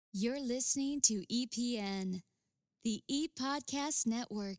You're listening to EPN, the E-Podcast Network.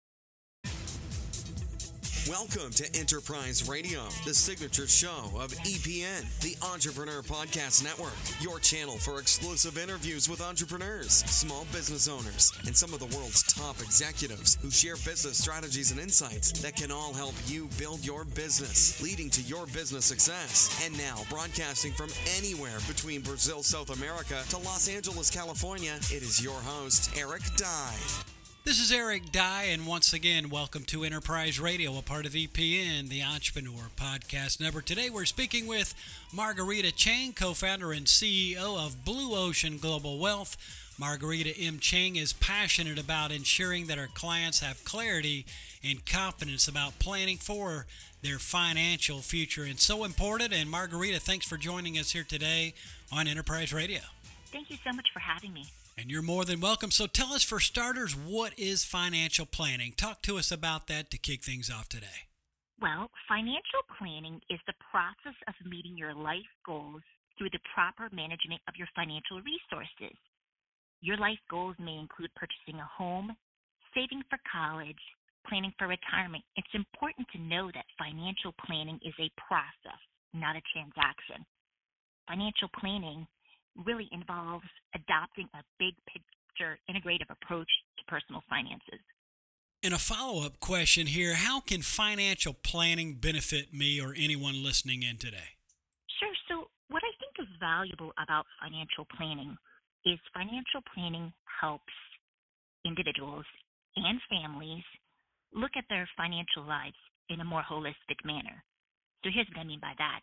Welcome to Enterprise Radio, the signature show of EPN, the Entrepreneur Podcast Network, your channel for exclusive interviews with entrepreneurs, small business owners, and some of the world's top executives who share business strategies and insights that can all help you build your business, leading to your business success. And now, broadcasting from anywhere between Brazil, South America to Los Angeles, California, it is your host, Eric Dye. This is Eric Dye, and once again, welcome to Enterprise Radio, a part of EPN, the Entrepreneur Podcast Network. Today, we're speaking with Margarita Chang, co-founder and CEO of Blue Ocean Global Wealth. Margarita M. Chang is passionate about ensuring that her clients have clarity and confidence about planning for their financial future. And so important. And Margarita, thanks for joining us here today on Enterprise Radio. Thank you so much for having me. And you're more than welcome. So tell us, for starters, what is financial planning? Talk to us about that to kick things off today. Well, financial planning is the process of meeting your life goals through the proper management of your financial resources. Your life goals may include purchasing a home, saving for college, planning for retirement. It's important to know that financial planning is a process, not a transaction. Financial planning really involves adopting a big picture, integrative approach to personal finances. And a follow-up question here, how can financial planning benefit me or anyone listening in today? Sure. So what I think is valuable about financial planning is financial planning helps individuals and families look at their financial lives in a more holistic manner. So here's what I mean by that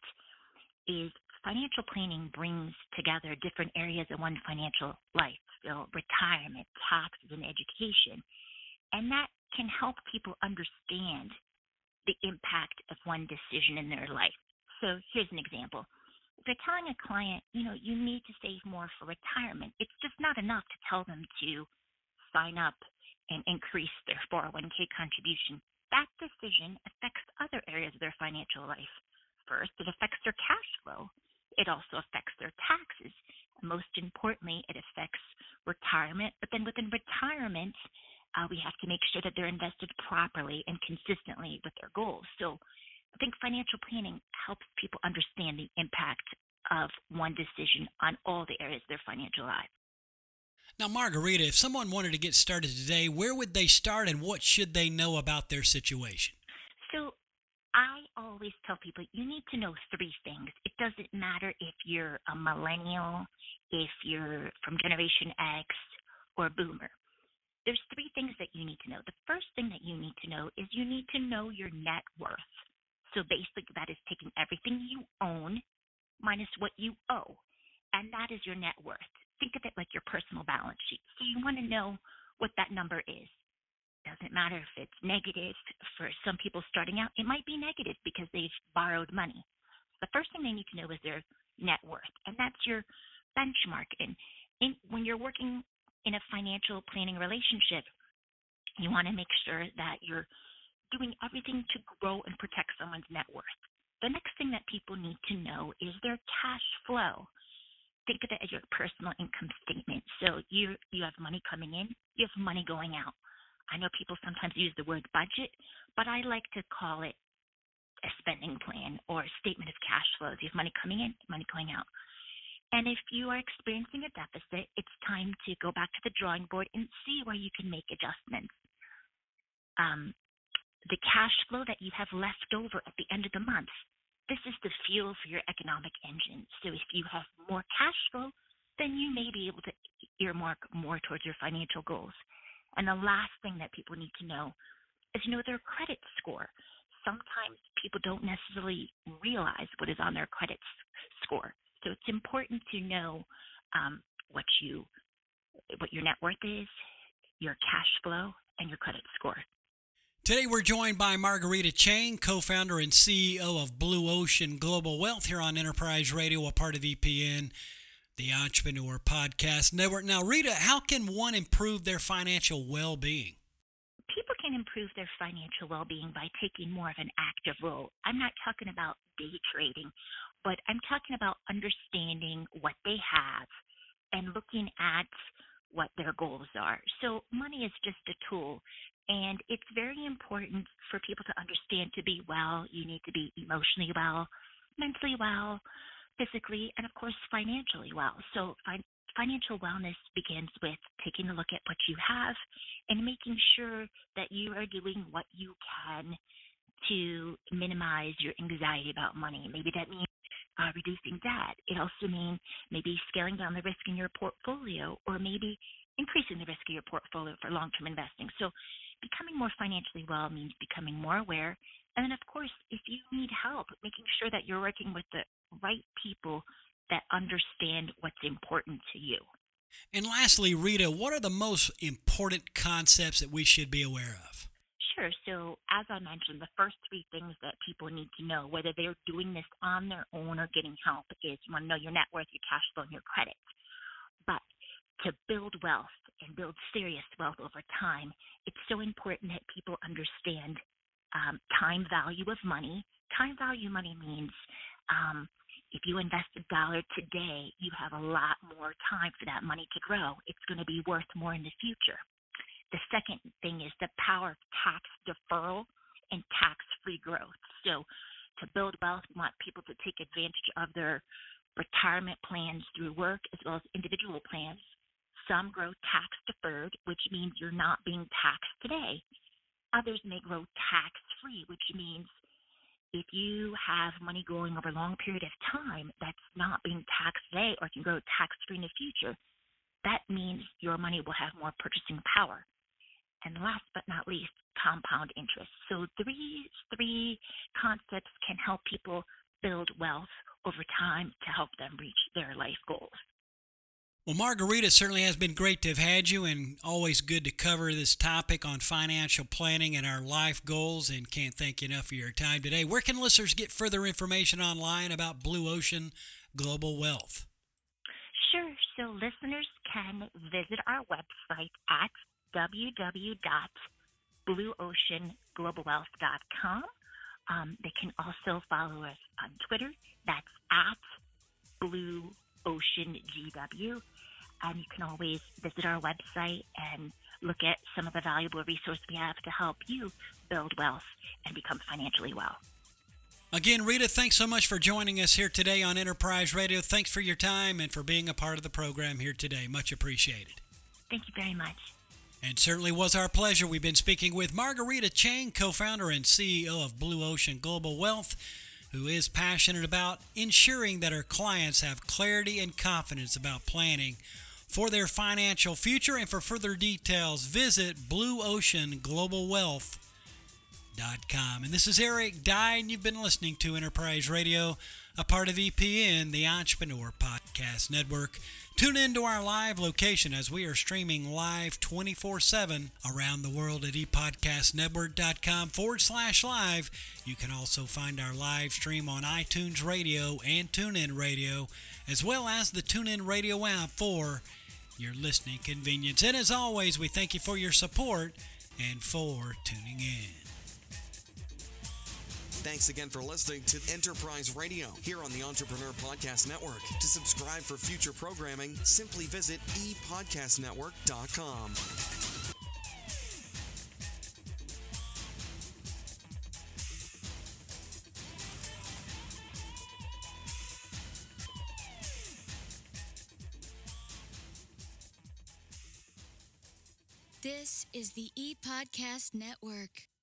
is financial planning brings together different areas of one financial life, so retirement, taxes, and education. And that can help people understand the impact of one decision in their life. So here's an example. If you're telling a client, you need to save more for retirement, it's just not enough to tell them to sign up and increase their 401k contribution. That decision affects other areas of their financial life. First, it affects their cash flow. It also affects their taxes. And most importantly, it affects retirement. But then within retirement, we have to make sure that they're invested properly and consistently with their goals. So I think financial planning helps people understand the impact of one decision on all the areas of their financial life. Now, Margarita, if someone wanted to get started today, where would they start and what should they know about their situation? So I always tell people you need to know three things. It doesn't matter if you're a millennial, if you're from Generation X, or a boomer. There's three things that you need to know. The first thing that you need to know is you need to know your net worth. So basically that is taking everything you own minus what you owe, and that is your net worth. Think of it like your personal balance sheet. So you want to know what that number is. Doesn't matter if it's negative. For some people starting out, it might be negative because they've borrowed money. The first thing they need to know is their net worth, and that's your benchmark. And when you're working in a financial planning relationship, you want to make sure that you're doing everything to grow and protect someone's net worth. The next thing that people need to know is their cash flow. Think of it as your personal income statement. So you have money coming in, you have money going out. I know people sometimes use the word budget, but I like to call it a spending plan or a statement of cash flows. You have money coming in, money going out. And if you are experiencing a deficit, it's time to go back to the drawing board and see where you can make adjustments. The cash flow that you have left over at the end of the month, this is the fuel for your economic engine. So if you have more cash flow, then you may be able to earmark more towards your financial goals. And the last thing that people need to know is their credit score. Sometimes people don't necessarily realize what is on their credit score. So it's important to know what your net worth is, your cash flow, and your credit score. Today we're joined by Margarita Chang, co-founder and CEO of Blue Ocean Global Wealth here on Enterprise Radio, a part of EPN, the Entrepreneur Podcast Network. Now, Rita, how can one improve their financial well-being? People can improve their financial well-being by taking more of an active role. I'm not talking about day trading, but I'm talking about understanding what they have and looking at what their goals are. So money is just a tool, and it's very important for people to understand to be well, you need to be emotionally well, mentally well, physically, and of course, financially well. So financial wellness begins with taking a look at what you have and making sure that you are doing what you can to minimize your anxiety about money. Maybe that means reducing debt. It also means maybe scaling down the risk in your portfolio, or maybe increasing the risk of your portfolio for long-term investing. So becoming more financially well means becoming more aware. And then, of course, if you need help, making sure that you're working with the right people that understand what's important to you. And lastly, Rita, what are the most important concepts that we should be aware of? Sure. So as I mentioned, the first three things that people need to know, whether they're doing this on their own or getting help, is you want to know your net worth, your cash flow, and your credit. But to build wealth and build serious wealth over time, it's so important that people understand time value of money. Time value money means if you invest $1 today, you have a lot more time for that money to grow. It's going to be worth more in the future. The second thing is the power of tax deferral and tax-free growth. So to build wealth, we want people to take advantage of their retirement plans through work as well as individual plans. Some grow tax-deferred, which means you're not being taxed today. Others may grow tax-free, which means if you have money growing over a long period of time that's not being taxed today or can grow tax-free in the future, that means your money will have more purchasing power. And last but not least, compound interest. So these three concepts can help people build wealth over time to help them reach their life goals. Well, Margarita, certainly has been great to have had you, and always good to cover this topic on financial planning and our life goals, and can't thank you enough for your time today. Where can listeners get further information online about Blue Ocean Global Wealth? Sure. So listeners can visit our website at www.blueoceanglobalwealth.com. They can also follow us on Twitter. That's at BlueOceanGW. And you can always visit our website and look at some of the valuable resources we have to help you build wealth and become financially well. Again, Rita, thanks so much for joining us here today on Enterprise Radio. Thanks for your time and for being a part of the program here today. Much appreciated. Thank you very much. And certainly was our pleasure. We've been speaking with Margarita Chang, co-founder and CEO of Blue Ocean Global Wealth, who is passionate about ensuring that her clients have clarity and confidence about planning for their financial future. And for further details, visit blueoceanglobalwealth.com. And this is Eric Dye, and you've been listening to Enterprise Radio, a part of EPN, the Entrepreneur Podcast Network. Tune in to our live location as we are streaming live 24/7 around the world at epodcastnetwork.com/live. You can also find our live stream on iTunes Radio and TuneIn Radio, as well as the TuneIn Radio app for your listening convenience. And as always, we thank you for your support and for tuning in. Thanks again for listening to Enterprise Radio here on the Entrepreneur Podcast Network. To subscribe for future programming, simply visit epodcastnetwork.com. This is the ePodcast Network.